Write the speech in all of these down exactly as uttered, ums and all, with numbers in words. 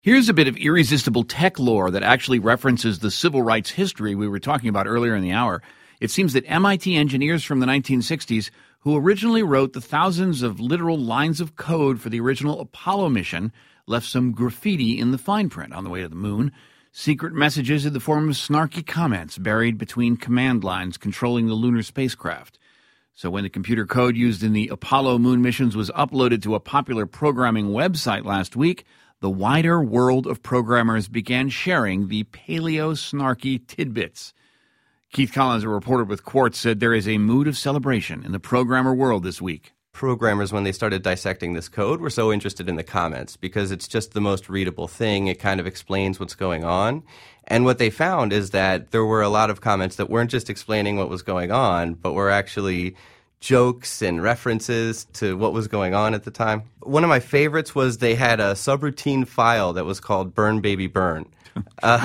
Here's a bit of irresistible tech lore that actually references the civil rights history we were talking about earlier in the hour. It seems that M I T engineers from the nineteen sixties, who originally wrote the thousands of literal lines of code for the original Apollo mission, left some graffiti in the fine print on the way to the moon, secret messages in the form of snarky comments buried between command lines controlling the lunar spacecraft. So when the computer code used in the Apollo moon missions was uploaded to a popular programming website last week, the wider world of programmers began sharing the paleo-snarky tidbits. Keith Collins, a reporter with Quartz, said there is a mood of celebration in the programmer world this week. Programmers, when they started dissecting this code, were so interested in the comments because it's just the most readable thing. It kind of explains what's going on. And what they found is that there were a lot of comments that weren't just explaining what was going on, but were actually jokes and references to what was going on at the time. One of my favorites was they had a subroutine file that was called Burn Baby Burn. Uh,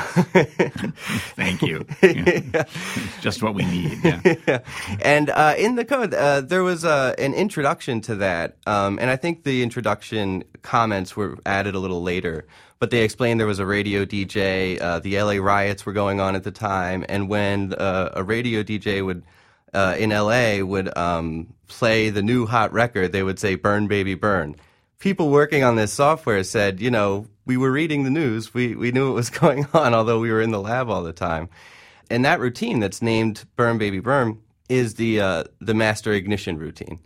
Thank you. Yeah. It's just what we need. Yeah. Yeah. And uh, in the code, uh, there was uh, an introduction to that. Um, and I think the introduction comments were added a little later. But they explained there was a radio D J. Uh, the L A riots were going on at the time. And when uh, a radio D J would Uh, in L A would um, play the new hot record, they would say, "Burn, baby, burn." People working on this software said, you know, we were reading the news. We, we knew what was going on, although we were in the lab all the time. And that routine that's named Burn, Baby, Burn is the uh, the master ignition routine.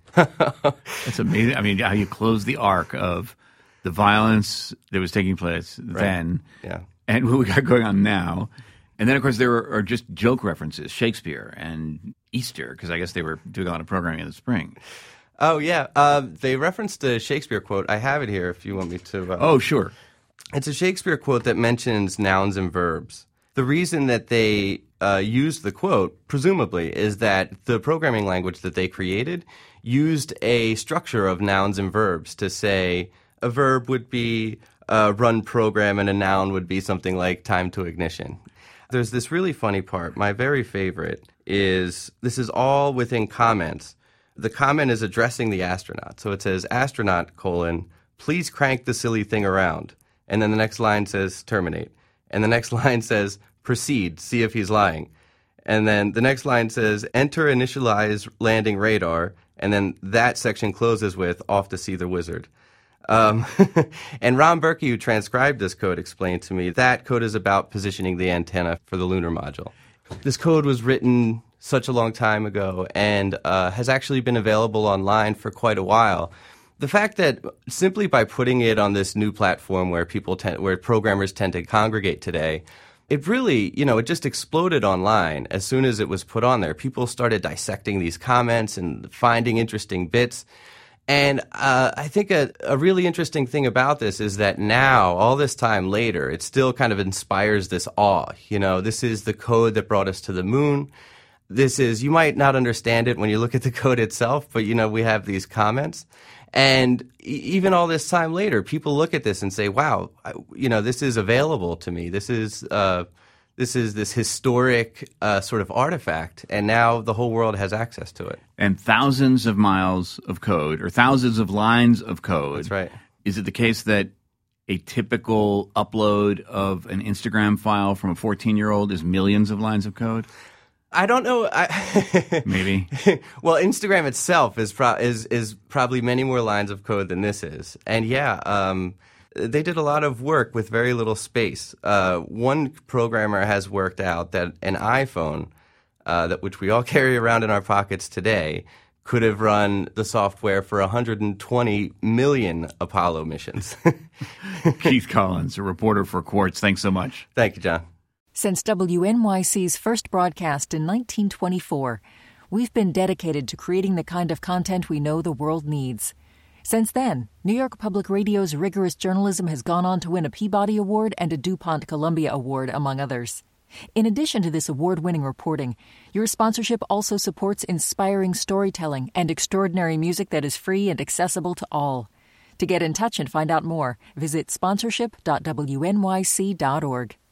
It's amazing. I mean, how you close the arc of the violence that was taking place Right. then Yeah. and what we got going on now. And then, of course, there are, are just joke references, Shakespeare and Easter, because I guess they were doing a lot of programming in the spring. Oh, yeah. Uh, they referenced a Shakespeare quote. I have it here if you want me to. Uh, Oh, sure. It's a Shakespeare quote that mentions nouns and verbs. The reason that they uh, used the quote, presumably, is that the programming language that they created used a structure of nouns and verbs to say a verb would be a run program and a noun would be something like time to ignition. There's this really funny part. My very favorite is, this is all within comments. The comment is addressing the astronaut. So it says, astronaut, colon, please crank the silly thing around. And then the next line says, terminate. And the next line says, proceed, see if he's lying. And then the next line says, enter initialize landing radar. And then that section closes with, off to see the wizard. Um, and Ron Berkey, who transcribed this code, explained to me that code is about positioning the antenna for the lunar module. This code was written such a long time ago and uh, has actually been available online for quite a while. The fact that simply by putting it on this new platform where people tend, where programmers tend to congregate today, it really, you know, it just exploded online as soon as it was put on there. People started dissecting these comments and finding interesting bits. And uh, I think a, a really interesting thing about this is that now, all this time later, it still kind of inspires this awe. You know, this is the code that brought us to the moon. This is, you might not understand it when you look at the code itself, but, you know, we have these comments. And e- even all this time later, people look at this and say, wow, I, you know, this is available to me. This is uh, this is this historic uh, sort of artifact, and now the whole world has access to it. And thousands of miles of code, or thousands of lines of code. That's right. Is it the case that a typical upload of an Instagram file from a fourteen-year-old is millions of lines of code? I don't know. I Maybe. Well, Instagram itself is pro- is is probably many more lines of code than this is, and yeah, um, they did a lot of work with very little space. Uh, one programmer has worked out that an iPhone, uh, that which we all carry around in our pockets today, could have run the software for one hundred twenty million Apollo missions. Keith Collins, a reporter for Quartz. Thanks so much. Thank you, John. Since W N Y C's first broadcast in nineteen twenty-four, we've been dedicated to creating the kind of content we know the world needs. Since then, New York Public Radio's rigorous journalism has gone on to win a Peabody Award and a DuPont Columbia Award, among others. In addition to this award-winning reporting, your sponsorship also supports inspiring storytelling and extraordinary music that is free and accessible to all. To get in touch and find out more, visit sponsorship dot w n y c dot org.